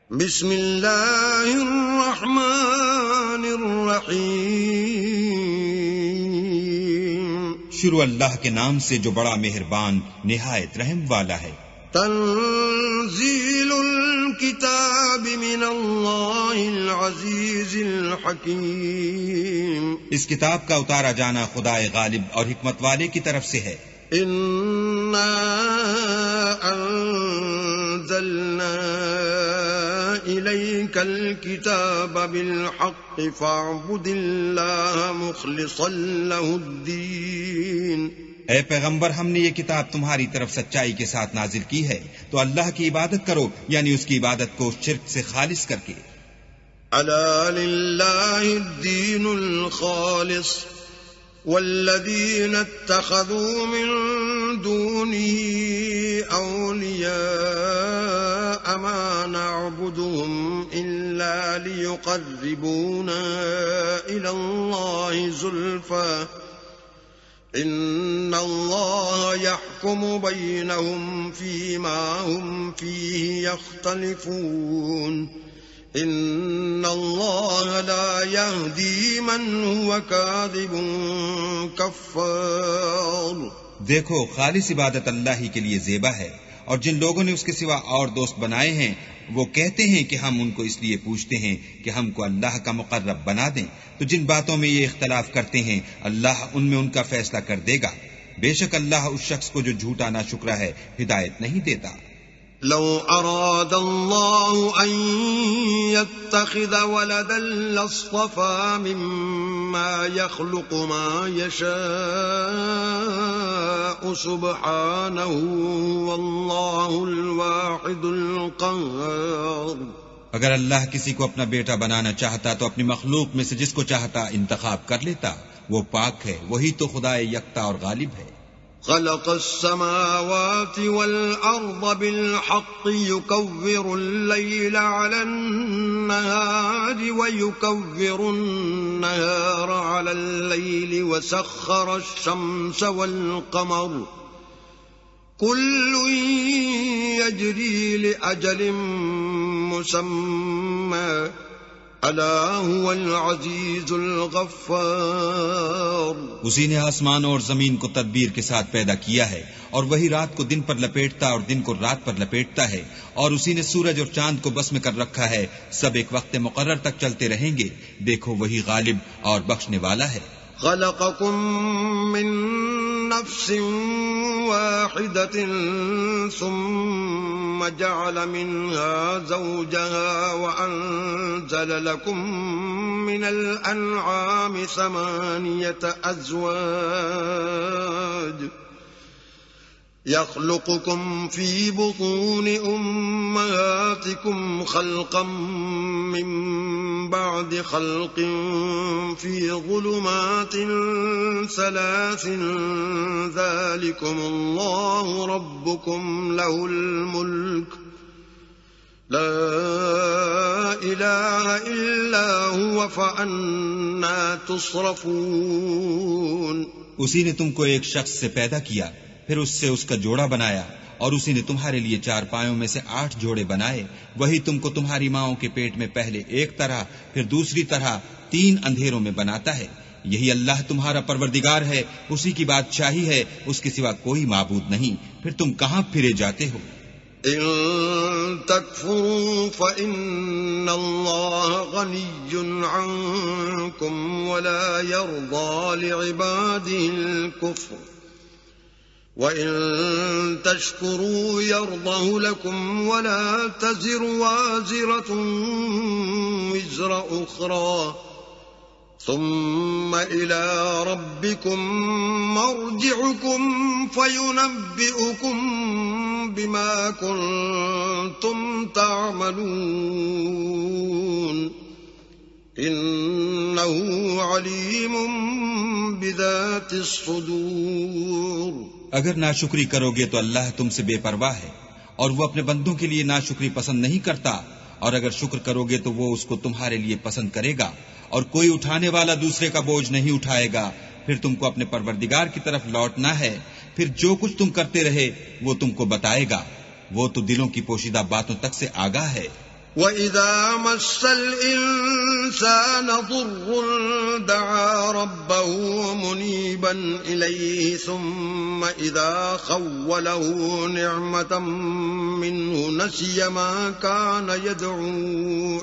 بسم اللہ الرحمن الرحیم، شروع اللہ کے نام سے جو بڑا مہربان نہایت رحم والا ہے۔ تنزیل الکتاب من اللہ العزیز الحکیم، اس کتاب کا اتارا جانا خدا غالب اور حکمت والے کی طرف سے ہے۔ انا انزلنا الیک الکتاب بالحق فاعبد اللہ مخلصا لہ الدین۔ اے پیغمبر، ہم نے یہ کتاب تمہاری طرف سچائی کے ساتھ نازل کی ہے، تو اللہ کی عبادت کرو، یعنی اس کی عبادت کو شرک سے خالص کر کے۔ الا للہ الدین الخالص والذین اتخذوا من دونه اولیاء ما نعبدهم الا ليقربونا الى الله زلفى ان الله يحكم بينهم فيما هم فيه يختلفون ان اللہ لا یہدی من هو کاذب کفار۔ دیکھو، خالص عبادت اللہ ہی کے لیے زیبا ہے، اور جن لوگوں نے اس کے سوا اور دوست بنائے ہیں وہ کہتے ہیں کہ ہم ان کو اس لیے پوچھتے ہیں کہ ہم کو اللہ کا مقرب بنا دیں، تو جن باتوں میں یہ اختلاف کرتے ہیں اللہ ان میں ان کا فیصلہ کر دے گا۔ بے شک اللہ اس شخص کو جو جھوٹا ناشکرا ہے ہدایت نہیں دیتا۔ لو اراد اللہ ان يتخذ ولدا لاصطفى مما يخلق ما يشاء سبحانه واللہ الواحد القہار۔ اگر اللہ کسی کو اپنا بیٹا بنانا چاہتا تو اپنی مخلوق میں سے جس کو چاہتا انتخاب کر لیتا، وہ پاک ہے، وہی تو خدا یکتا اور غالب ہے۔ خلق السماوات والأرض بالحق يكور الليل على النهار ويكور النهار على الليل وسخر الشمس والقمر كل يجري لأجل مسمى الا هو العزیز الغفار۔ اسی نے آسمان اور زمین کو تدبیر کے ساتھ پیدا کیا ہے، اور وہی رات کو دن پر لپیٹتا اور دن کو رات پر لپیٹتا ہے، اور اسی نے سورج اور چاند کو بس میں کر رکھا ہے، سب ایک وقت مقرر تک چلتے رہیں گے۔ دیکھو، وہی غالب اور بخشنے والا ہے۔ خلقكم من نفس واحدة ثم جعل منها زوجها وأنزل لكم من الأنعام 8 أزواج يخلقكم في بطون أمهاتكم خلقا من بعد خلق في ظلمات 3 ذلكم الله ربكم له الملك لا إله إلا هو فأنا تصرفون۔ اسی نے تم کو ایک شخص سے پیدا کیا، پھر اس سے اس کا جوڑا بنایا، اور اسی نے تمہارے لیے 4 پایوں میں سے 8 جوڑے بنائے۔ وہی تم کو تمہاری ماؤں کے پیٹ میں پہلے ایک طرح پھر دوسری طرح 3 اندھیروں میں بناتا ہے۔ یہی اللہ تمہارا پروردگار ہے، اسی کی بادشاہی ہے، اس کے سوا کوئی معبود نہیں۔ پھر تم کہاں پھرے جاتے ہو؟ ان تکفروا فإن اللہ غنی عنکم ولا يرضى لعباده الكفر وَإِن تَشْكُرُوا يَرْضَهُ لَكُمْ وَلَا تَزِرُ وَازِرَةٌ وِزْرَ أُخْرَى ثُمَّ إِلَى رَبِّكُمْ مَرْجِعُكُمْ فَيُنَبِّئُكُمْ بِمَا كُنْتُمْ تَعْمَلُونَ إِنَّهُ عَلِيمٌ بِذَاتِ الصُّدُورِ۔ اگر ناشکری کرو گے تو اللہ تم سے بے پرواہ ہے، اور وہ اپنے بندوں کے لیے ناشکری پسند نہیں کرتا، اور اگر شکر کرو گے تو وہ اس کو تمہارے لیے پسند کرے گا، اور کوئی اٹھانے والا دوسرے کا بوجھ نہیں اٹھائے گا۔ پھر تم کو اپنے پروردگار کی طرف لوٹنا ہے، پھر جو کچھ تم کرتے رہے وہ تم کو بتائے گا، وہ تو دلوں کی پوشیدہ باتوں تک سے آگاہ ہے۔ وَإِذَا مَسَّ الْإِنسَانَ ضُرٌّ دَعَا رَبَّهُ مُنِيبًا إِلَيْهِ ثُمَّ إِذَا خَوَّلَهُ نِعْمَةً مِّنْهُ نَسِيَ مَا كَانَ يَدْعُو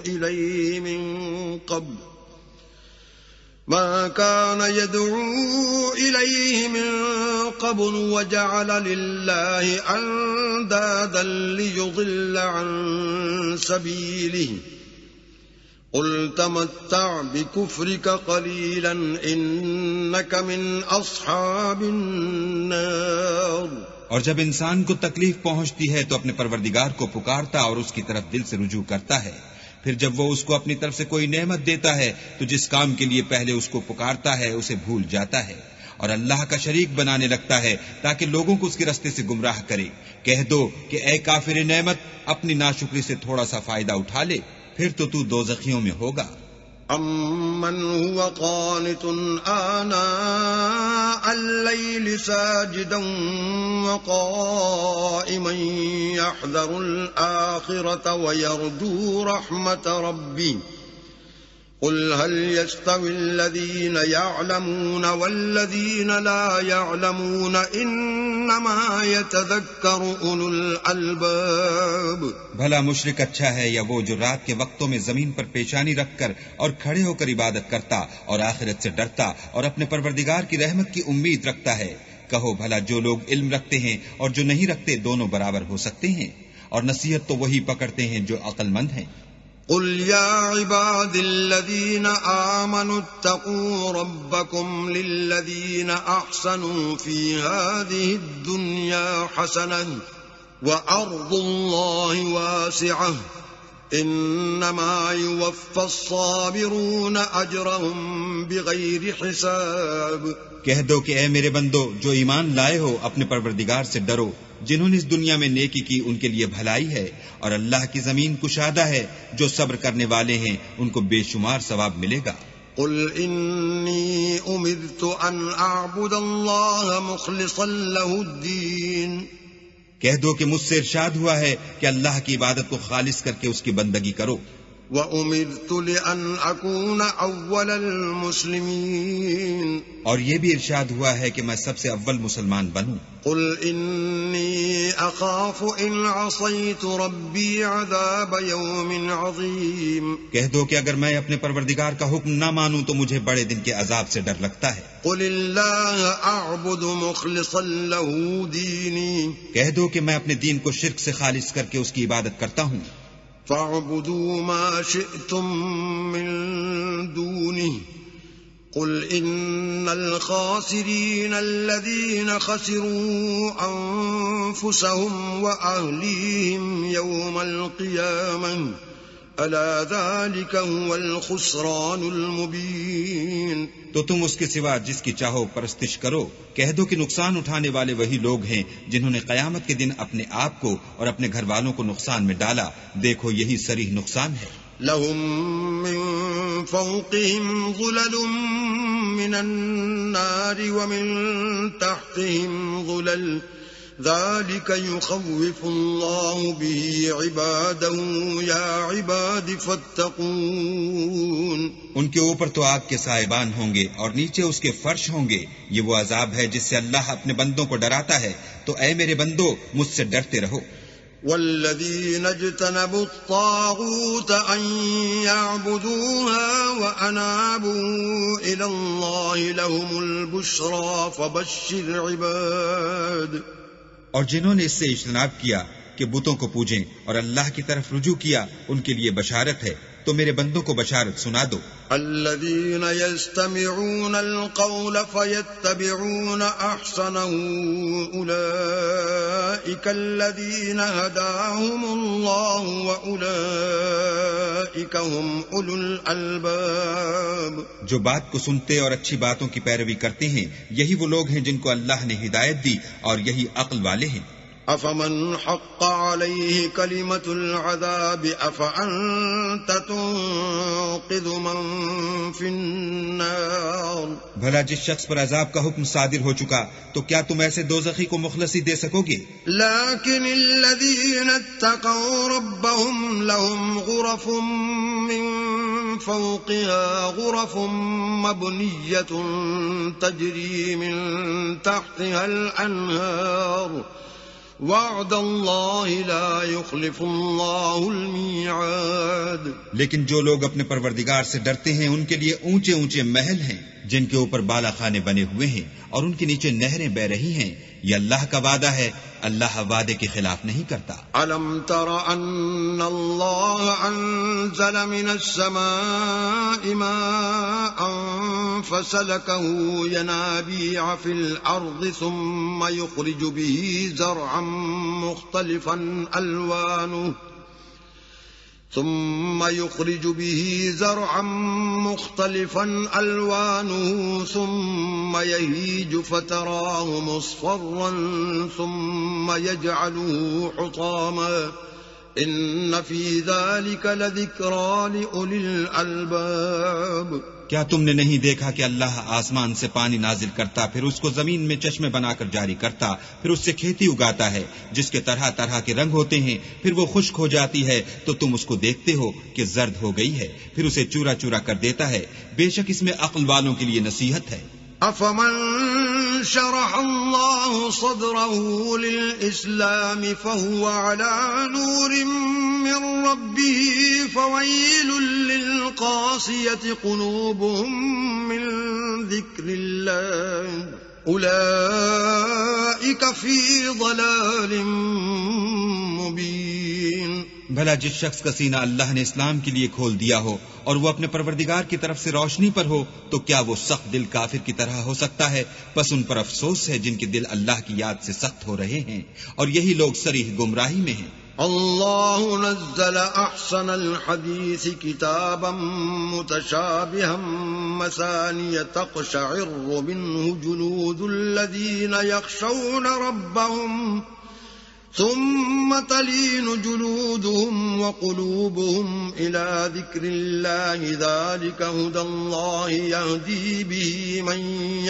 إِلَيْهِ مِن قَبْلُ وَجَعَلَ لِلَّهِ أَندَادًا لِّيُضِلَّ عَن سَبِيلِهِ قُلْ تَمَتَّعْ بِكُفْرِكَ قَلِيلًا إِنَّكَ مِنْ أَصْحَابِ النَّارِ۔ اور جب انسان کو تکلیف پہنچتی ہے تو اپنے پروردگار کو پکارتا اور اس کی طرف دل سے رجوع کرتا ہے، پھر جب وہ اس کو اپنی طرف سے کوئی نعمت دیتا ہے تو جس کام کے لیے پہلے اس کو پکارتا ہے اسے بھول جاتا ہے اور اللہ کا شریک بنانے لگتا ہے تاکہ لوگوں کو اس کے راستے سے گمراہ کرے۔ کہہ دو کہ اے کافر نعمت، اپنی ناشکری سے تھوڑا سا فائدہ اٹھا لے، پھر تو دوزخیوں میں ہوگا۔ أَمَّنْ هُوَ قَانِتٌ آنَاءَ اللَّيْلِ سَاجِدًا وَقَائِمًا يَحْذَرُ الْآخِرَةَ وَيَرْجُو رَحْمَةَ رَبِّهِ قُلْ هَلْ يَسْتَوِي الَّذِينَ يَعْلَمُونَ وَالَّذِينَ لَا يَعْلَمُونَ إِنَّمَا يَتَذَكَّرُ أُولُو الْأَلْبَابِ۔ بھلا مشرک اچھا ہے یا وہ جو رات کے وقتوں میں زمین پر پیشانی رکھ کر اور کھڑے ہو کر عبادت کرتا اور آخرت سے ڈرتا اور اپنے پروردگار کی رحمت کی امید رکھتا ہے؟ کہو بھلا جو لوگ علم رکھتے ہیں اور جو نہیں رکھتے دونوں برابر ہو سکتے ہیں؟ اور نصیحت تو وہی پکڑتے ہیں جو عقل مند ہیں۔ قل يا عباد الذين آمنوا اتقوا ربكم للذين أحسنوا في هذه الدنيا حسنة وأرض الله واسعة إنما يوفى الصابرون أجرهم بغير حساب۔ کہہ دو کہ اے میرے بندو جو ایمان لائے ہو اپنے پروردگار سے ڈرو، جنہوں نے اس دنیا میں نیکی کی ان کے لیے بھلائی ہے، اور اللہ کی زمین کشادہ ہے، جو صبر کرنے والے ہیں ان کو بے شمار ثواب ملے گا۔ قل انی امرت ان اعبد اللہ مخلصا له الدین۔ کہہ دو کہ مجھ سے ارشاد ہوا ہے کہ اللہ کی عبادت کو خالص کر کے اس کی بندگی کرو۔ وَأُمِرْتُ لِأَنْ أَكُونَ أَوَّلَ الْمُسْلِمِينَ۔ اور یہ بھی ارشاد ہوا ہے کہ میں سب سے اول مسلمان بنوں۔ قُلْ إِنِّي أَخَافُ إِنْ عَصَيْتُ رَبِّي عَذَابَ يَوْمٍ عَظِيمٍ۔ کہہ دو کہ اگر میں اپنے پروردگار کا حکم نہ مانوں تو مجھے بڑے دن کے عذاب سے ڈر لگتا ہے۔ قُلِ اللَّهَ أَعْبُدُ مُخْلِصًا لَهُ دِينِي۔ کہہ دو کہ میں اپنے دین کو شرک سے خالص کر کے اس کی عبادت کرتا ہوں۔ فَاعْبُدُوا مَا شِئْتُم مِّن دُونِهِ قُلْ إِنَّ الْخَاسِرِينَ الَّذِينَ خَسِرُوا أَنفُسَهُمْ وَأَهْلِيهِمْ يَوْمَ الْقِيَامَةِ أَلَا ذَلِكَ هُوَ الْخُسْرَانُ الْمُبِينُ۔ تو تم اس کے سوا جس کی چاہو پرستش کرو، کہہ دو کہ نقصان اٹھانے والے وہی لوگ ہیں جنہوں نے قیامت کے دن اپنے آپ کو اور اپنے گھر والوں کو نقصان میں ڈالا۔ دیکھو یہی صریح نقصان ہے۔ لهم من فوقهم ظلل من النار ومن تحتهم ظلل ذلك يخوف الله به عباده يا عباد فاتقون۔ ان کے اوپر تو آگ کے سائبان ہوں گے اور نیچے اس کے فرش ہوں گے، یہ وہ عذاب ہے جس سے اللہ اپنے بندوں کو ڈراتا ہے، تو اے میرے بندو مجھ سے ڈرتے رہو۔ والذين اجتنبوا الطاغوت أن يعبدوها وأنابوا إلى الله لهم البشرى فبشر عباد۔ اور جنہوں نے اس سے اجتناب کیا کہ بتوں کو پوجیں اور اللہ کی طرف رجوع کیا، ان کے لیے بشارت ہے، تو میرے بندوں کو بشارت سنا دو۔ الذين يستمعون القول فيتبعون احسنه اولئك الذين هداهم الله واولئك هم اولو الالباب۔ جو بات کو سنتے اور اچھی باتوں کی پیروی کرتے ہیں، یہی وہ لوگ ہیں جن کو اللہ نے ہدایت دی، اور یہی عقل والے ہیں۔ أفمن حق عليه كلمة العذاب أفأنت تنقذ من في النار. بھلا جس شخص پر عذاب کا حکم صادر ہو چکا تو کیا تم ایسے دوزخی کو مخلصی دے سکو گے؟ لكن الذين اتقوا ربهم لهم غرف من فوقها غرف مبنية تجري من تحتها الأنهار وعد الله لا يخلف الله الميعاد. لیکن جو لوگ اپنے پروردگار سے ڈرتے ہیں ان کے لیے اونچے اونچے محل ہیں جن کے اوپر بالا خانے بنے ہوئے ہیں اور ان کے نیچے نہریں بہ رہی ہیں. یہ اللہ کا وعدہ ہے، اللہ وعدے کے خلاف نہیں کرتا. أَلَمْ تَرَ أَنَّ اللَّهَ أَنزَلَ مِنَ السَّمَاءِ مَاءً فَسَلَكَهُ يَنَابِيعَ فِي الْأَرْضِ ثُمَّ يُخْرِجُ بِهِ زرعا مختلفا ألوانه ثم يهيج فتراه مصفرا ثم يجعله حطاما إن في ذلك لذكرى لأولي الألباب. کیا تم نے نہیں دیکھا کہ اللہ آسمان سے پانی نازل کرتا، پھر اس کو زمین میں چشمے بنا کر جاری کرتا، پھر اس سے کھیتی اگاتا ہے جس کے طرح طرح کے رنگ ہوتے ہیں، پھر وہ خشک ہو جاتی ہے تو تم اس کو دیکھتے ہو کہ زرد ہو گئی ہے، پھر اسے چورا چورا کر دیتا ہے. بے شک اس میں عقل والوں کے لیے نصیحت ہے. أفمن شرح الله صدره للإسلام فهو على نور من ربه فويل للقاسية قلوبهم من ذكر الله أولئك في ضلال مبين. بھلا جس شخص کا سینہ اللہ نے اسلام کے لیے کھول دیا ہو اور وہ اپنے پروردگار کی طرف سے روشنی پر ہو تو کیا وہ سخت دل کافر کی طرح ہو سکتا ہے؟ بس ان پر افسوس ہے جن کے دل اللہ کی یاد سے سخت ہو رہے ہیں، اور یہی لوگ صریح گمراہی میں ہیں. الله نزل أحسن الحديث كتابا متشابها مثانية تقشعر منه جلود الذين يخشون ربهم ثم تلين جلودهم وقلوبهم إلى ذكر الله ذلك هدى الله يهدي به من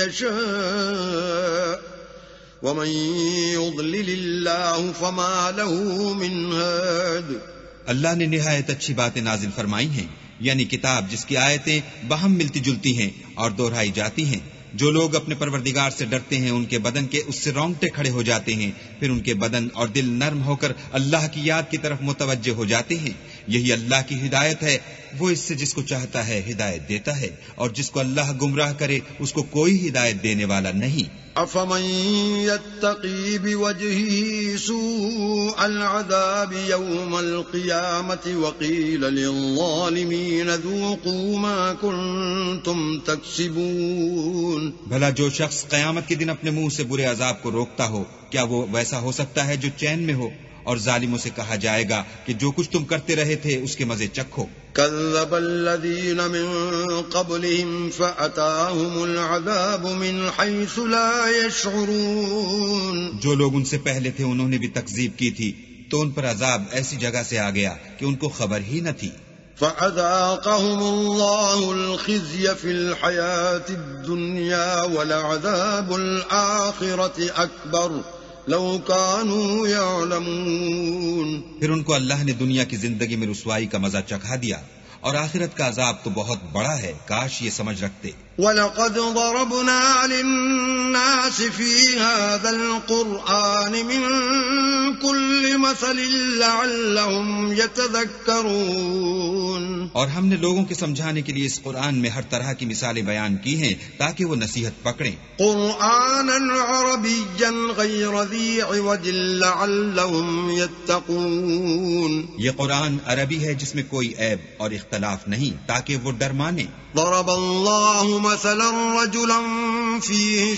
يشاء ومن يضلل الله فما له من هاد. اللہ نے نہایت اچھی باتیں نازل فرمائی ہیں، یعنی کتاب جس کی آیتیں باہم ملتی جلتی ہیں اور دہرائی جاتی ہیں. جو لوگ اپنے پروردگار سے ڈرتے ہیں ان کے بدن کے اس سے رونگٹے کھڑے ہو جاتے ہیں، پھر ان کے بدن اور دل نرم ہو کر اللہ کی یاد کی طرف متوجہ ہو جاتے ہیں. یہی اللہ کی ہدایت ہے، وہ اس سے جس کو چاہتا ہے ہدایت دیتا ہے، اور جس کو اللہ گمراہ کرے اس کو کوئی ہدایت دینے والا نہیں. أفمن يتقي بوجهه سوء العذاب يوم القيامة وقيل للظالمين ذوقوا ما كنتم تكسبون. بھلا جو شخص قیامت کے دن اپنے منہ سے برے عذاب کو روکتا ہو کیا وہ ویسا ہو سکتا ہے جو چین میں ہو؟ اور ظالموں سے کہا جائے گا کہ جو کچھ تم کرتے رہے تھے اس کے مزے چکھو. كذب الذين من قبلهم فأتاهم العذاب من حيث لا يشعرون. جو لوگ ان سے پہلے تھے انہوں نے بھی تکذیب کی تھی تو ان پر عذاب ایسی جگہ سے آ گیا کہ ان کو خبر ہی نہ تھی. فأذاقهم الله الخزي في الحياة الدنيا ولعذاب الآخرة أكبر لو كانوا يعلمون. پھر ان کو اللہ نے دنیا کی زندگی میں رسوائی کا مزہ چکھا دیا اور آخرت کا عذاب تو بہت بڑا ہے، کاش یہ سمجھ رکھتے. وَلَقَدْ ضَرَبْنَا لِلنَّاسِ فِي هَذَا الْقُرْآنِ مِنْ كُلِّ مَثَلٍ لَعَلَّهُمْ يَتَذَكَّرُونَ. اور ہم نے لوگوں کے سمجھانے کے لیے اس قرآن میں ہر طرح کی مثالیں بیان کی ہیں تاکہ وہ نصیحت پکڑیں. قُرْآنًا عَرَبِيًّا غَيْرَ ذِي عِوَجٍ لَعَلَّهُمْ يَتَّقُونَ. یہ قرآن عربی ہے جس میں کوئی عیب اور اختلاف نہیں تاکہ وہ ڈر مانے. ضرب الله مثلا رجلا فيه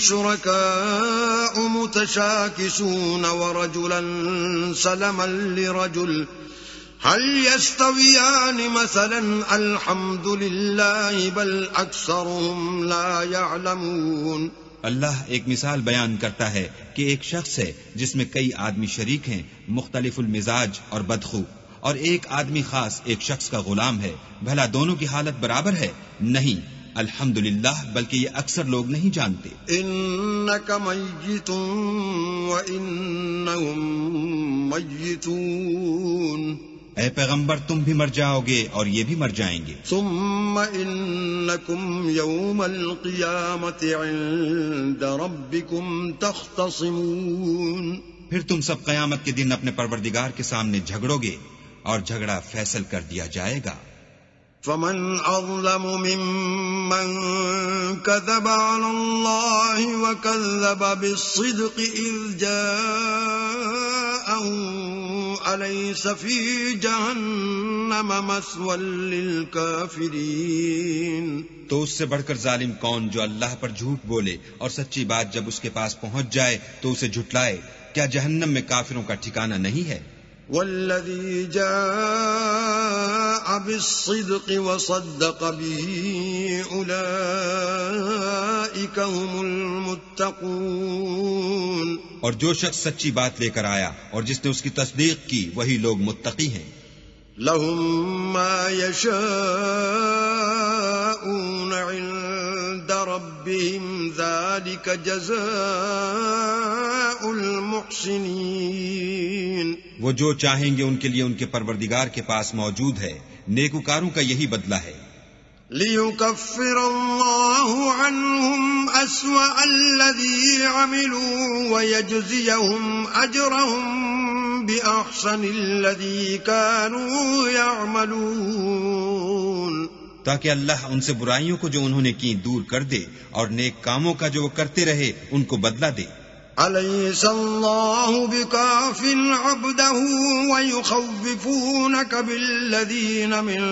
شركاء متشاكسون ورجلا سلما لرجل هل يستويان مثلا الحمد لله بل أكثرهم لا يعلمون. اللہ ایک مثال بیان کرتا ہے کہ ایک شخص ہے جس میں کئی آدمی شریک ہیں، مختلف المزاج اور بدخو، اور ایک آدمی خاص ایک شخص کا غلام ہے، بھلا دونوں کی حالت برابر ہے؟ نہیں، الحمدللہ، بلکہ یہ اکثر لوگ نہیں جانتے۔ انک میت وانہم میتون، اے پیغمبر تم بھی مر جاؤ گے اور یہ بھی مر جائیں گے۔ ثم انکم یوم القیامت عند ربکم تختصمون، پھر تم سب قیامت کے دن اپنے پروردگار کے سامنے جھگڑو گے اور جھگڑا فیصل کر دیا جائے گا۔ فمن اظلم ممن كذب على الله وكذب بالصدق اذ جاءه أليس في جهنم مثوى للكافرين، تو اس سے بڑھ کر ظالم کون جو اللہ پر جھوٹ بولے اور سچی بات جب اس کے پاس پہنچ جائے تو اسے جھٹلائے؟ کیا جہنم میں کافروں کا ٹھکانہ نہیں ہے؟ والذي جاء بالصدق وصدق به أولئك هم المتقون، اور جو شخص سچی بات لے کر آیا اور جس نے اس کی تصدیق کی وہی لوگ متقی ہیں۔ لهم ما يشاءون عند ربهم ذلك جزاء المحسنين، وہ جو چاہیں گے ان کے لیے ان کے پروردگار کے پاس موجود ہے، نیکوکاروں کا یہی بدلہ ہے۔ لِيُكَفِّرَ اللَّهُ عَنْهُمْ أَسْوَأَ الَّذِي عَمِلُوا وَيَجْزِيَهُمْ أَجْرَهُمْ بِأَحْسَنِ الَّذِي كَانُوا يَعْمَلُونَ، تاکہ اللہ ان سے برائیوں کو جو انہوں نے کی دور کر دے اور نیک کاموں کا جو وہ کرتے رہے ان کو بدلہ دے۔ أَلَيْسَ اللَّهُ بِكَافٍ عَبْدَهُ وَيُخَوِّفُونَكَ بِالَّذِينَ مِن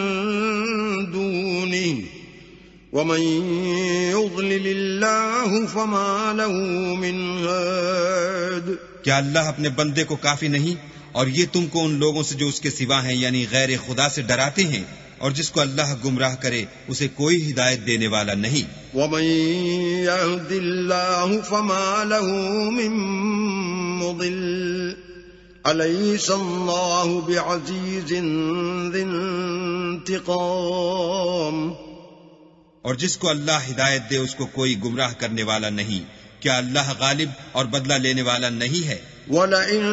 دُونِهِ وَمَن يُضْلِلِ اللَّهُ فَمَا لَهُ مِنْ هَادٍ، کیا اللہ اپنے بندے کو کافی نہیں اور یہ تم کو ان لوگوں سے جو اس کے سوا ہیں یعنی غیر خدا سے ڈراتے ہیں، اور جس کو اللہ گمراہ کرے اسے کوئی ہدایت دینے والا نہیں۔ وَمَن يَهْدِ اللَّهُ فَمَا لَهُ مِن مُضِلٍّ أَلَيْسَ اللَّهُ بِعَزِيزٍ ذِي انتِقَامٍ، اور جس کو اللہ ہدایت دے اس کو کوئی گمراہ کرنے والا نہیں، کیا اللہ غالب اور بدلہ لینے والا نہیں ہے؟ وَلَئِن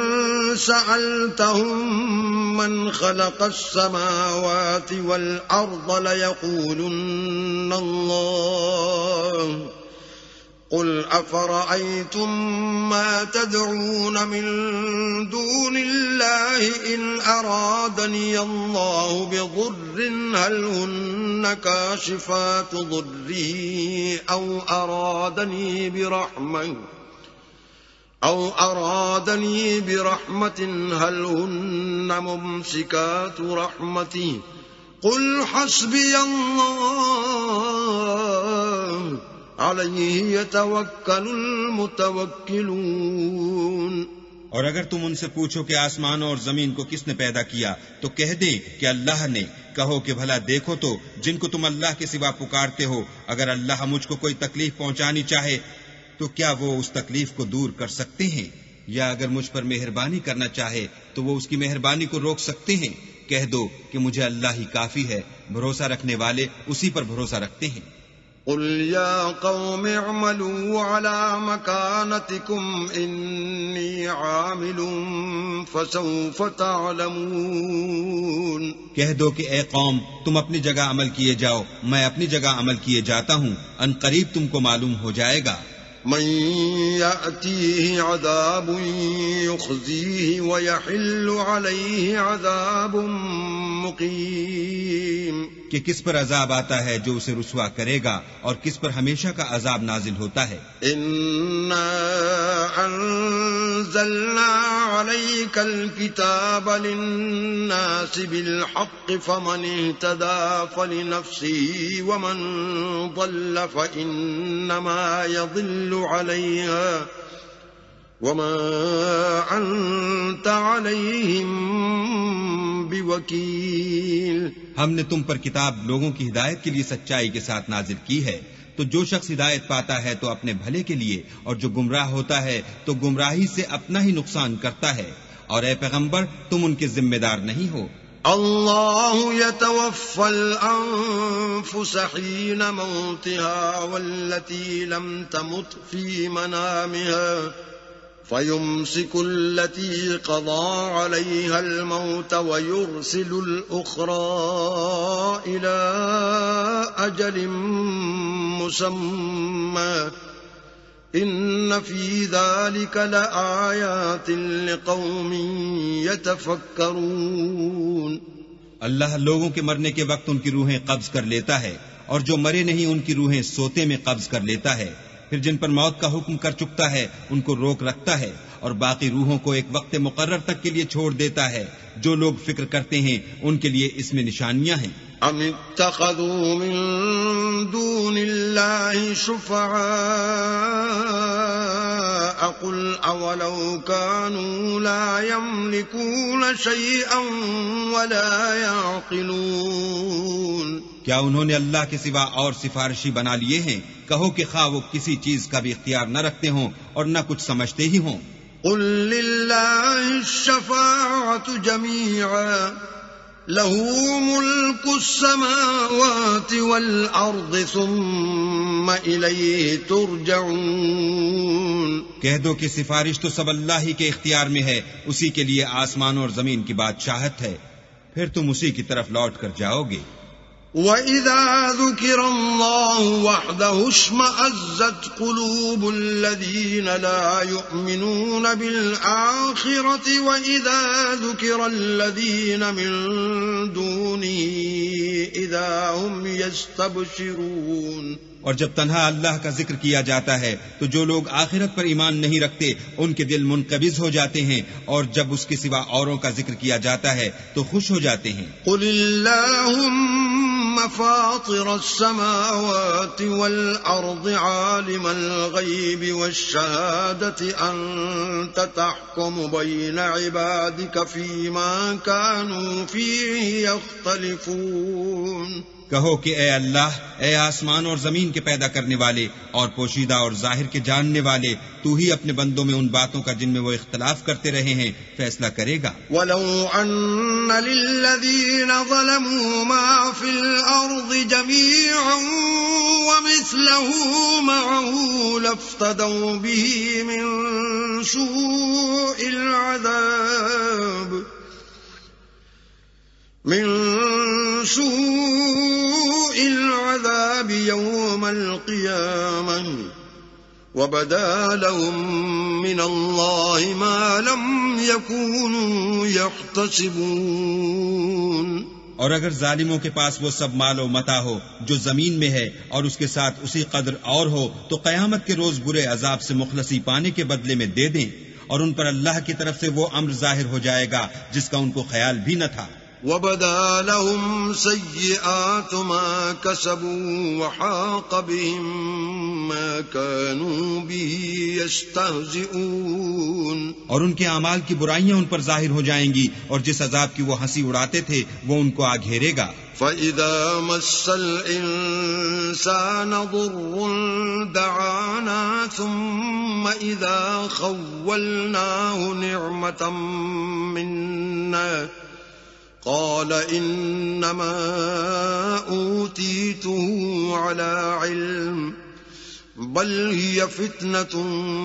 سَأَلْتَهُم مَّنْ خَلَقَ السَّمَاوَاتِ وَالْأَرْضَ لَيَقُولُنَّ اللَّهُ، قُلْ أَفَرَأَيْتُم مَّا تَدْعُونَ مِن دُونِ اللَّهِ إِنْ أَرَادَنِيَ اللَّهُ بِضُرٍّ هَلْ هُنَّ كَاشِفَاتُ ضُرِّهِ أَوْ أَرَادَنِي بِرَحْمَةٍ هَلْ هُنَّ مُمْسِكَاتُ رَحْمَتِهِ، قُلْ حَسْبِيَ اللَّهُ عَلَيْهِ يَتَوَكَّلُ الْمُتَوَكِّلُونَ۔ اور اگر تم ان سے پوچھو کہ آسمان اور زمین کو کس نے پیدا کیا تو کہہ دیں کہ اللہ نے۔ کہو کہ بھلا دیکھو تو جن کو تم اللہ کے سوا پکارتے ہو، اگر اللہ مجھ کو کوئی تکلیف پہنچانی چاہے تو کیا وہ اس تکلیف کو دور کر سکتے ہیں؟ یا اگر مجھ پر مہربانی کرنا چاہے تو وہ اس کی مہربانی کو روک سکتے ہیں؟ کہہ دو کہ مجھے اللہ ہی کافی ہے، بھروسہ رکھنے والے اسی پر بھروسہ رکھتے ہیں۔ قل يا قوم اعملوا على مكانتكم إني عامل فسوف تعلمون، کہہ دو کہ اے قوم تم اپنی جگہ عمل کیے جاؤ، میں اپنی جگہ عمل کیے جاتا ہوں، ان قریب تم کو معلوم ہو جائے گا۔ من يأتيه عذاب يخزيه ويحل عليه عذاب مقيم، کہ کس پر عذاب آتا ہے جو اسے رسوا کرے گا اور کس پر ہمیشہ کا عذاب نازل ہوتا ہے۔ إنا أنزلنا عليك الكتاب للناس بالحق فمن اهتدى فلنفسه ومن ضل فإنما يضل عليها وما أنت عليهم بوكيل، ہم نے تم پر کتاب لوگوں کی ہدایت کے لیے سچائی کے ساتھ نازل کی ہے، تو جو شخص ہدایت پاتا ہے تو اپنے بھلے کے لیے، اور جو گمراہ ہوتا ہے تو گمراہی سے اپنا ہی نقصان کرتا ہے، اور اے پیغمبر تم ان کے ذمہ دار نہیں ہو۔ اللہ يتوفى الأنفس حين موتها والتي لم تمت في منامها فيمسك التي قضى عليها الموت ويرسل الأخرى إلى أجل مسمى إن في ذلك لآيات لقوم يتفكرون۔ اللہ لوگوں کے مرنے کے وقت ان کی روحیں قبض کر لیتا ہے، اور جو مرے نہیں ان کی روحیں سوتے میں قبض کر لیتا ہے، پھر جن پر موت کا حکم کر چکتا ہے ان کو روک رکھتا ہے، اور باقی روحوں کو ایک وقت مقرر تک کے لیے چھوڑ دیتا ہے۔ جو لوگ فکر کرتے ہیں ان کے لیے اس میں نشانیاں ہیں۔ ام اتخذوا من دون الله شفعاء قل اولو كانوا لا يملكون شيئا ولا يعقلون۔ کیا انہوں نے اللہ کے سوا اور سفارشی بنا لیے ہیں؟ کہو کہ خواہ وہ کسی چیز کا بھی اختیار نہ رکھتے ہوں اور نہ کچھ سمجھتے ہی ہوں۔ قل للہ الشفاعة جميعا له ملك السماوات والأرض ثم إليه ترجعون۔ کہہ دو کہ سفارش تو سب اللہ ہی کے اختیار میں ہے، اسی کے لیے آسمانوں اور زمین کی بادشاہت ہے، پھر تم اسی کی طرف لوٹ کر جاؤ گے۔ وَإِذَا ذُكِرَ اللَّهُ وَحْدَهُ اشْمَأَزَّتْ قُلُوبُ الَّذِينَ لَا يُؤْمِنُونَ بِالْآخِرَةِ وَإِذَا ذُكِرَ الَّذِينَ مِن دُونِهِ إِذَا هُمْ يَسْتَبْشِرُونَ۔ اور جب تنہا اللہ کا ذکر کیا جاتا ہے تو جو لوگ آخرت پر ایمان نہیں رکھتے ان کے دل منقبض ہو جاتے ہیں، اور جب اس کے سوا اوروں کا ذکر کیا جاتا ہے تو خوش ہو جاتے ہیں۔ قل اللہم فاطر السماوات والأرض عالم الغیب والشہادة انت تحکم بین عبادك فیما كانوا فیہ یختلفون۔ کہو کہ اے اللہ، اے آسمان اور زمین کے پیدا کرنے والے اور پوشیدہ اور ظاہر کے جاننے والے، تو ہی اپنے بندوں میں ان باتوں کا جن میں وہ اختلاف کرتے رہے ہیں فیصلہ کرے گا۔ وَلَوْ أَنَّ لِلَّذِينَ ظَلَمُوا مَا فِي الْأَرْضِ جَمِيعًا وَمِثْلَهُ مَعَهُ لَافْتَدَوْا بِهِ مِنْ سُوءِ العذاب يوم القيامة وبدا لهم من الله ما لم يكونوا يحتسبون۔ اور اگر ظالموں کے پاس وہ سب مال و متاع ہو جو زمین میں ہے اور اس کے ساتھ اسی قدر اور ہو تو قیامت کے روز برے عذاب سے مخلصی پانے کے بدلے میں دے دیں، اور ان پر اللہ کی طرف سے وہ امر ظاہر ہو جائے گا جس کا ان کو خیال بھی نہ تھا۔ وَبَدَا لَهُمْ سَيِّئَاتُ مَا كَسَبُوا وَحَاقَ بِهِم مَّا كَانُوا بِهِ يَسْتَهْزِئُونَ۔ اور ان کے اعمال کی برائیاں ان پر ظاہر ہو جائیں گی، اور جس عذاب کی وہ ہنسی اڑاتے تھے وہ ان کو آ گھیرے گا۔ فَإِذَا مَسَّ الْإِنسَانَ ضُرٌّ دَعَانَا ثُمَّ إِذَا خَوَّلْنَاهُ نِعْمَةً مِنَّا قال انما اوتیته على علم بل هي فتنة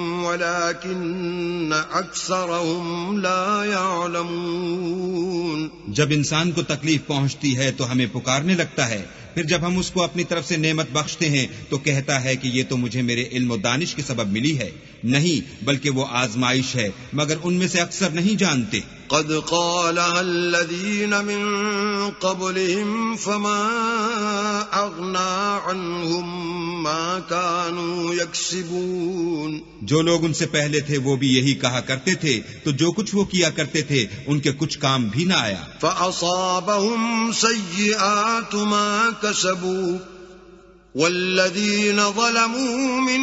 ولكن اکثرهم لا يعلمون۔ جب انسان کو تکلیف پہنچتی ہے تو ہمیں پکارنے لگتا ہے، پھر جب ہم اس کو اپنی طرف سے نعمت بخشتے ہیں تو کہتا ہے کہ یہ تو مجھے میرے علم و دانش کے سبب ملی ہے۔ نہیں، بلکہ وہ آزمائش ہے، مگر ان میں سے اکثر نہیں جانتے۔ قد قالها الذين من قبلهم فما أغنى عنهم ما كانوا يكسبون۔ جو لوگ ان سے پہلے تھے وہ بھی یہی کہا کرتے تھے، تو جو کچھ وہ کیا کرتے تھے ان کے کچھ کام بھی نہ آیا۔ فأصابهم سيئات ما كسبوا والذين ظلموا من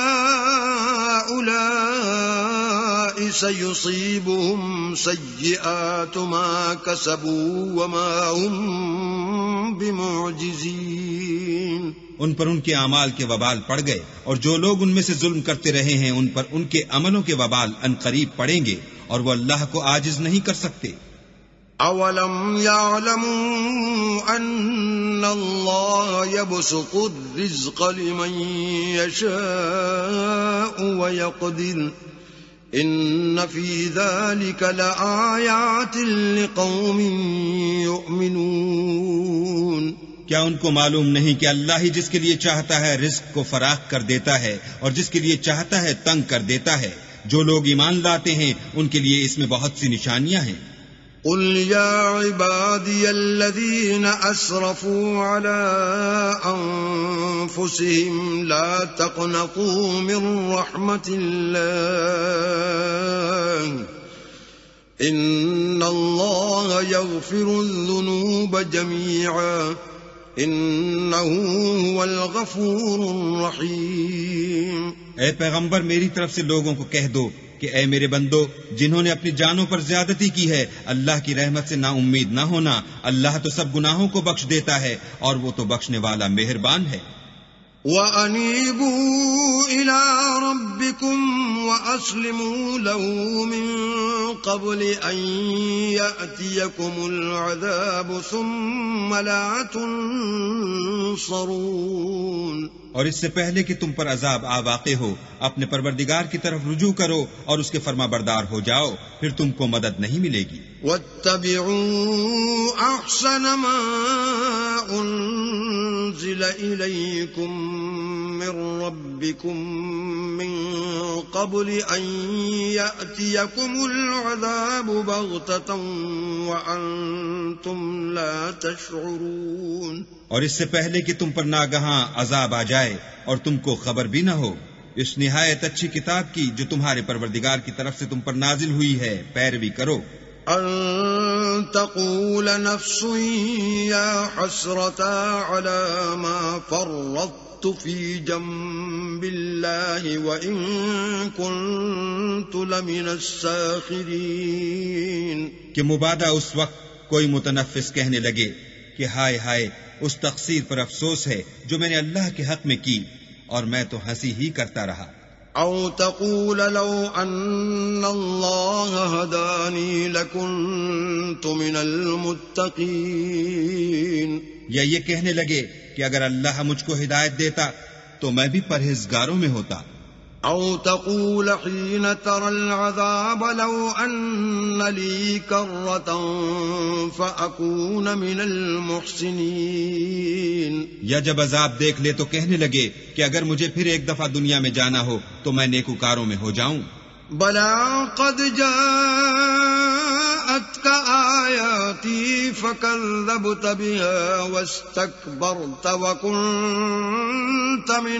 هؤلاء سيصيبهم سيئات ما كسبوا وما هم بمعجزين۔ ان پر ان کے اعمال کے وبال پڑ گئے، اور جو لوگ ان میں سے ظلم کرتے رہے ہیں ان پر ان کے عملوں کے وبال عنقریب پڑیں گے، اور وہ اللہ کو عاجز نہیں کر سکتے۔ اولم يعلموا ان اللہ يبسط الرزق لمن يشاء ويقدر ان فی ذلك لآیات لقوم یؤمنون۔ کیا ان کو معلوم نہیں کہ اللہ ہی جس کے لیے چاہتا ہے رزق کو فراخ کر دیتا ہے، اور جس کے لیے چاہتا ہے تنگ کر دیتا ہے؟ جو لوگ ایمان لاتے ہیں ان کے لیے اس میں بہت سی نشانیاں ہیں۔ قل یا عبادی الذین اسرفوا علی انفسهم لا تقنطوا من رحمت اللہ ان اللہ یغفر الذنوب جمیعا انہ هو الغفور الرحیم۔ اے پیغمبر میری طرف سے لوگوں کو کہہ دو کہ اے میرے بندو، جنہوں نے اپنی جانوں پر زیادتی کی ہے اللہ کی رحمت سے نا امید نہ ہونا، اللہ تو سب گناہوں کو بخش دیتا ہے اور وہ تو بخشنے والا مہربان ہے۔ وَأَنِيبُوا إِلَىٰ رَبِّكُمْ وَأَسْلِمُوا لَهُ مِن قَبْلِ أَن يَأْتِيَكُمُ الْعَذَابُ ثُمَّ لَا تُنصَرُونَ۔ اور اس سے پہلے کہ تم پر عذاب آ واقع ہو، اپنے پروردگار کی طرف رجوع کرو اور اس کے فرما بردار ہو جاؤ، پھر تم کو مدد نہیں ملے گی۔ وَاتَّبِعُوا أَحْسَنَ مَا أُنزِلَ إِلَيْكُم مِّن رَّبِّكُم مِّن قَبْلِ أَن يَأْتِيَكُمُ الْعَذَابُ بَغْتَةً وَأَنتُمْ لَا تَشْعُرُونَ۔ اور اس سے پہلے کہ تم پر ناگہاں عذاب آ جائے اور تم کو خبر بھی نہ ہو، اس نہایت اچھی کتاب کی جو تمہارے پروردگار کی طرف سے تم پر نازل ہوئی ہے پیروی کرو۔ ان تقول نفس یا حسرتا علی ما فرطت فی جنب اللہ وان کنت لمن الساخرین، کہ مبادہ اس وقت کوئی متنفس کہنے لگے کہ ہائے ہائے، اس تقصیر پر افسوس ہے جو میں نے اللہ کے حق میں کی، اور میں تو ہنسی ہی کرتا رہا۔ او تقول لو ان اللہ ہدانی لکنت من المتقین، یا یہ کہنے لگے کہ اگر اللہ مجھ کو ہدایت دیتا تو میں بھی پرہیزگاروں میں ہوتا۔ او تقول حين ترى العذاب لو ان لي كرة فأكون من المحسنين، یا جب عذاب دیکھ لے تو کہنے لگے کہ اگر مجھے پھر ایک دفعہ دنیا میں جانا ہو تو میں نیکوکاروں میں ہو جاؤں۔ بلا قد جاءتك آياتي فكذبت بها واستكبرت وكنت من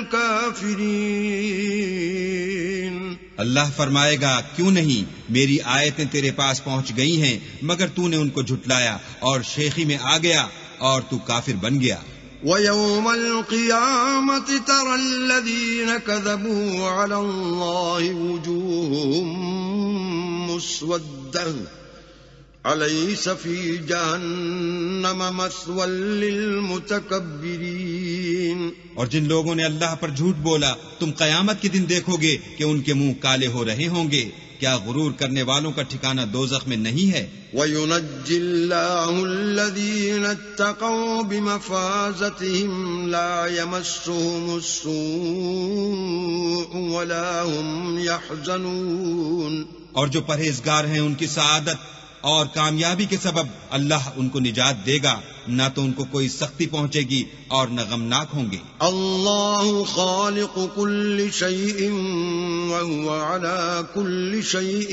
الكافرين۔ اللہ فرمائے گا کیوں نہیں، میری آیتیں تیرے پاس پہنچ گئی ہیں مگر تو نے ان کو جھٹلایا اور شیخی میں آ گیا اور تو کافر بن گیا۔ وَيَوْمَ الْقِيَامَةِ تَرَى الَّذِينَ كَذَبُوا عَلَى اللَّهِ وُجُوهُهُم مُّسْوَدَّةٌ أَلَيْسَ فِي جَهَنَّمَ مَثْوًى لِّلْمُتَكَبِّرِينَ۔ اور جن لوگوں نے اللہ پر جھوٹ بولا تم قیامت کے دن دیکھو گے کہ ان کے منہ کالے ہو رہے ہوں گے، کیا غرور کرنے والوں کا ٹھکانہ دوزخ میں نہیں ہے؟ وَيُنَجِّي اللَّهُ الَّذِينَ اتَّقَوْا بِمَفَازَتِهِمْ لَا يَمَسُّهُمُ السُّوءُ وَلَا هُمْ يَحْزَنُونَ۔ اور جو پرہیزگار ہیں ان کی سعادت اور کامیابی کے سبب اللہ ان کو نجات دے گا، نہ تو ان کو کوئی سختی پہنچے گی اور نہ غمناک ہوں گے۔ اللہ خالق كل شيء وهو على كل شيء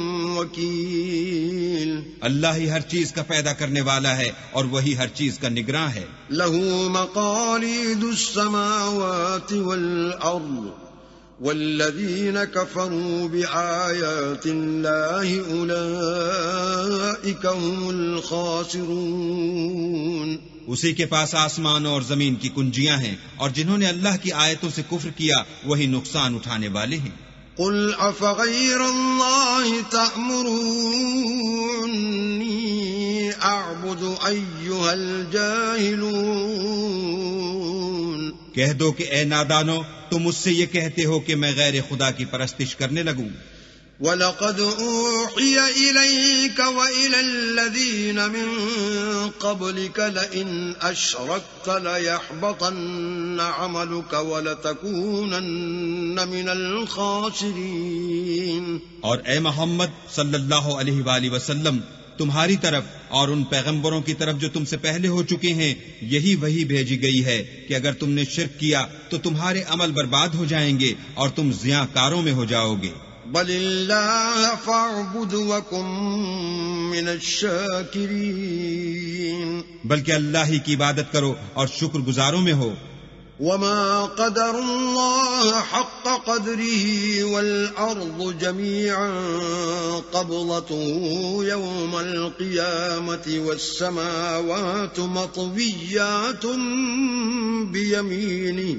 وكيل۔ اللہ ہی ہر چیز کا پیدا کرنے والا ہے اور وہی ہر چیز کا نگراں ہے۔ له مقاليد السماوات والأرض والذين كفروا بآيات الله أولئك هم الخاسرون۔ اسی کے پاس آسمان اور زمین کی کنجیاں ہیں، اور جنہوں نے اللہ کی آیتوں سے کفر کیا وہی نقصان اٹھانے والے ہیں۔ قل أفغير الله تأمروني أعبد أيها الجاهلون۔ کہہ دو کہ اے نادانو تم مجھ سے یہ کہتے ہو کہ میں غیر خدا کی پرستش کرنے لگوں. وَلَقَدْ أُوحِيَ إِلَيْكَ وَإِلَى الَّذِينَ مِن قَبْلِكَ لَئِنْ أَشْرَكْتَ لَيَحْبَطَنَّ عَمَلُكَ وَلَتَكُونَنَّ مِنَ الْخَاسِرِينَ. اور اے محمد صلی اللہ علیہ وآلہ وسلم تمہاری طرف اور ان پیغمبروں کی طرف جو تم سے پہلے ہو چکے ہیں یہی وحی بھیجی گئی ہے کہ اگر تم نے شرک کیا تو تمہارے عمل برباد ہو جائیں گے اور تم زیاں کاروں میں ہو جاؤ گے. بل اللہ فاعبد وکن من الشاکرین. بلکہ اللہ ہی کی عبادت کرو اور شکر گزاروں میں ہو. وما قدر اللہ حق قدره والارض جميعا قبضته يوم القيامة والسماوات مطويات بيمينه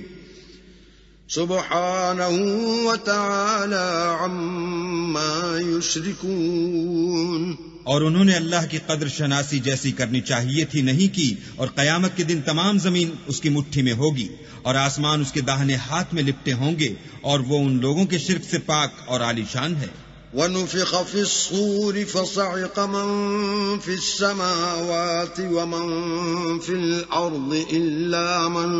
سبحانہ وتعالی عما یشرکون. اور انہوں نے اللہ کی قدر شناسی جیسی کرنی چاہیے تھی نہیں کی، اور قیامت کے دن تمام زمین اس کی مٹھی میں ہوگی اور آسمان اس کے داہنے ہاتھ میں لپٹے ہوں گے، اور وہ ان لوگوں کے شرک سے پاک اور عالی شان ہے. وَنُفِخَ فِي الصُّورِ فَصَعِقَ مَن فِي السَّمَاوَاتِ وَمَن فِي الْأَرْضِ إِلَّا مَن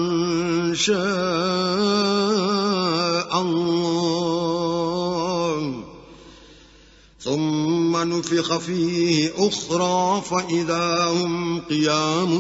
شَاءَ اللَّهُ ثُمَّ نُفِخَ فِيهِ أُخْرَى فَإِذَا هُمْ قِيَامٌ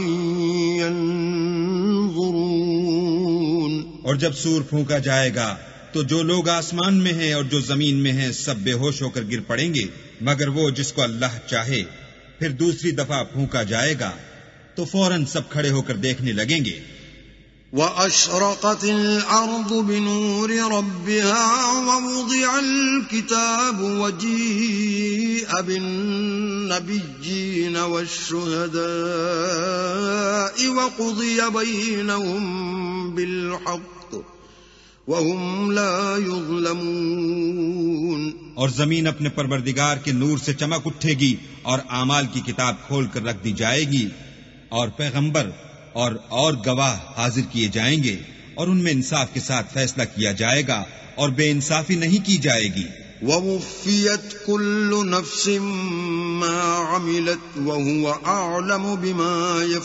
يَنظُرُونَ. اور جب سور پھونکا جائے گا تو جو لوگ آسمان میں ہیں اور جو زمین میں ہیں سب بے ہوش ہو کر گر پڑیں گے مگر وہ جس کو اللہ چاہے. پھر دوسری دفعہ پھونکا جائے گا تو فوراً سب کھڑے ہو کر دیکھنے لگیں گے. وَأَشْرَقَتِ الْأَرْضُ بِنُورِ رَبِّهَا وَوُضِعَ الْكِتَابُ وَجِيءَ بِالنَّبِيِّينَ وَالشُّهَدَاءِ وَقُضِيَ بَيْنَهُم بِالْحَقِّ وَهُمْ لَا يُظْلَمُونَ. اور زمین اپنے پروردگار کے نور سے چمک اٹھے گی اور اعمال کی کتاب کھول کر رکھ دی جائے گی اور پیغمبر اور گواہ حاضر کیے جائیں گے اور ان میں انصاف کے ساتھ فیصلہ کیا جائے گا اور بے انصافی نہیں کی جائے گی. وَوُفِّيَتْ كُلُّ نَفْسٍ مَّا عَمِلَتْ وَهُوَ أَعْلَمُ بِمَا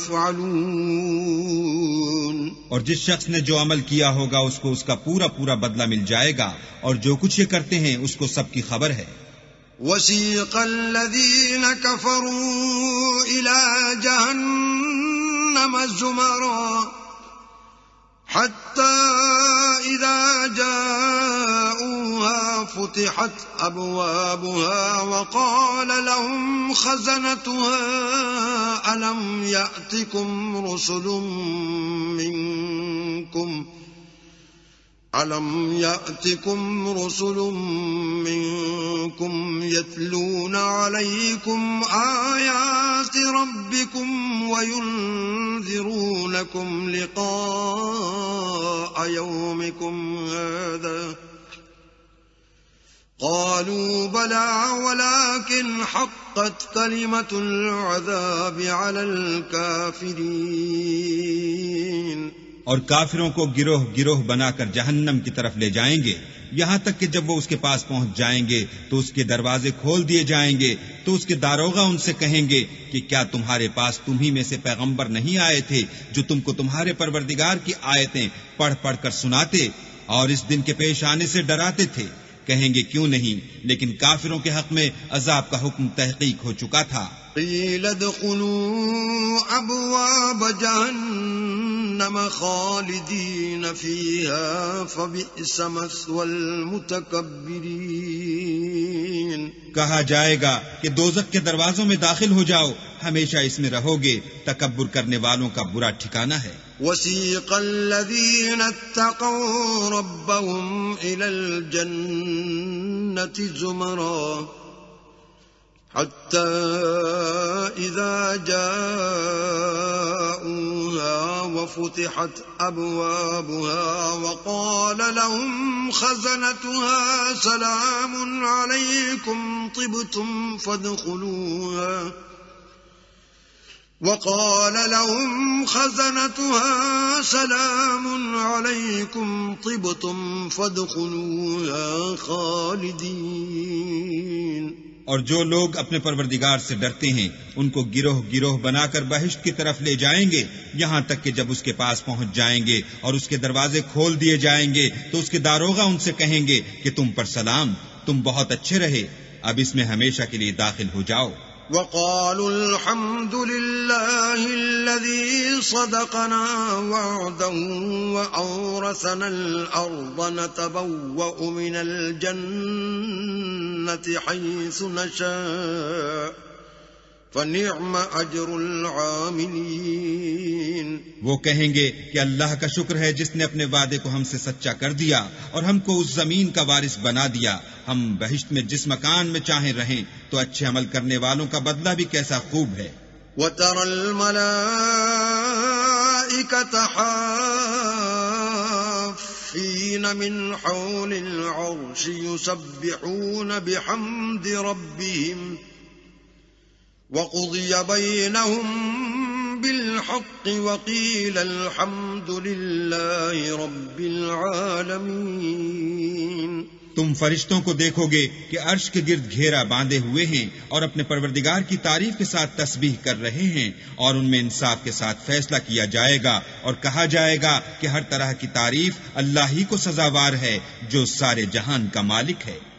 يَفْعَلُونَ. اور جس شخص نے جو عمل کیا ہوگا اس کو اس کا پورا پورا بدلہ مل جائے گا اور جو کچھ یہ کرتے ہیں اس کو سب کی خبر ہے. وَسِيقَ الَّذِينَ كَفَرُوا إِلَى جَهَنَّمَ زُمَرًا حَتَّى إِذَا جَاءُوهَا فُتِحَتْ أَبْوَابُهَا وَقَالَ لَهُمْ خَزَنَتُهَا أَلَمْ يَأْتِكُمْ رُسُلٌ مِّنكُمْ يَتْلُونَ عَلَيْكُمْ آيَاتِ رَبِّكُمْ وَيُنذِرُونَكُمْ لِقَاءَ يَوْمِكُمْ هَذَا قَالُوا بَلَى وَلَكِنْ حَقَّتْ كَلِمَةُ الْعَذَابِ عَلَى الْكَافِرِينَ. اور کافروں کو گروہ گروہ بنا کر جہنم کی طرف لے جائیں گے یہاں تک کہ جب وہ اس کے پاس پہنچ جائیں گے تو اس کے دروازے کھول دیے جائیں گے تو اس کے داروغہ ان سے کہیں گے کہ کیا تمہارے پاس تمہیں میں سے پیغمبر نہیں آئے تھے جو تم کو تمہارے پروردگار کی آیتیں پڑھ پڑھ کر سناتے اور اس دن کے پیش آنے سے ڈراتے تھے. کہیں گے کیوں نہیں، لیکن کافروں کے حق میں عذاب کا حکم تحقیق ہو چکا تھا. قیل ادخلوا ابواب جہنم خالدین فیہا فبئس مثوى المتکبرین. کہا جائے گا کہ دوزخ کے دروازوں میں داخل ہو جاؤ، ہمیشہ اس میں رہو گے، تکبر کرنے والوں کا برا ٹھکانہ ہے. وسیق الذین اتقوا ربهم الى الجنة زمرا حتى إذا جاءوها وفتحت أبوابها وقال لهم خزنتها سلام عليكم طبتم وقال لهم خزنتها سلام عليكم طبتم فادخلوها خالدين. اور جو لوگ اپنے پروردگار سے ڈرتے ہیں ان کو گروہ گروہ بنا کر بہشت کی طرف لے جائیں گے، یہاں تک کہ جب اس کے پاس پہنچ جائیں گے اور اس کے دروازے کھول دیے جائیں گے تو اس کے داروغہ ان سے کہیں گے کہ تم پر سلام، تم بہت اچھے رہے، اب اس میں ہمیشہ کے لیے داخل ہو جاؤ. وقالوا الحمد لله الذي صدقنا وعده وأورثنا الأرض نتبوأ من الجنة حيث نشاء فنعم أجر العاملين. وہ کہیں گے کہ اللہ کا شکر ہے جس نے اپنے وعدے کو ہم سے سچا کر دیا اور ہم کو اس زمین کا وارث بنا دیا. ہم بہشت میں جس مکان میں چاہیں رہیں تو اچھے عمل کرنے والوں کا بدلہ بھی کیسا خوب ہے. وَتَرَى الْمَلَائِكَةَ حَافِّينَ مِنْ حَوْلِ الْعَرْشِ يُسَبِّحُونَ بِحَمْدِ رَبِّهِمْ وَقُضِيَ بَيْنَهُمْ بِالْحَقِّ وَقِيلَ الْحَمْدُ لِلَّهِ رَبِّ الْعَالَمِينَ. تم فرشتوں کو دیکھو گے کہ عرش کے گرد گھیرا باندھے ہوئے ہیں اور اپنے پروردگار کی تعریف کے ساتھ تسبیح کر رہے ہیں، اور ان میں انصاف کے ساتھ فیصلہ کیا جائے گا اور کہا جائے گا کہ ہر طرح کی تعریف اللہ ہی کو سزاوار ہے جو سارے جہان کا مالک ہے.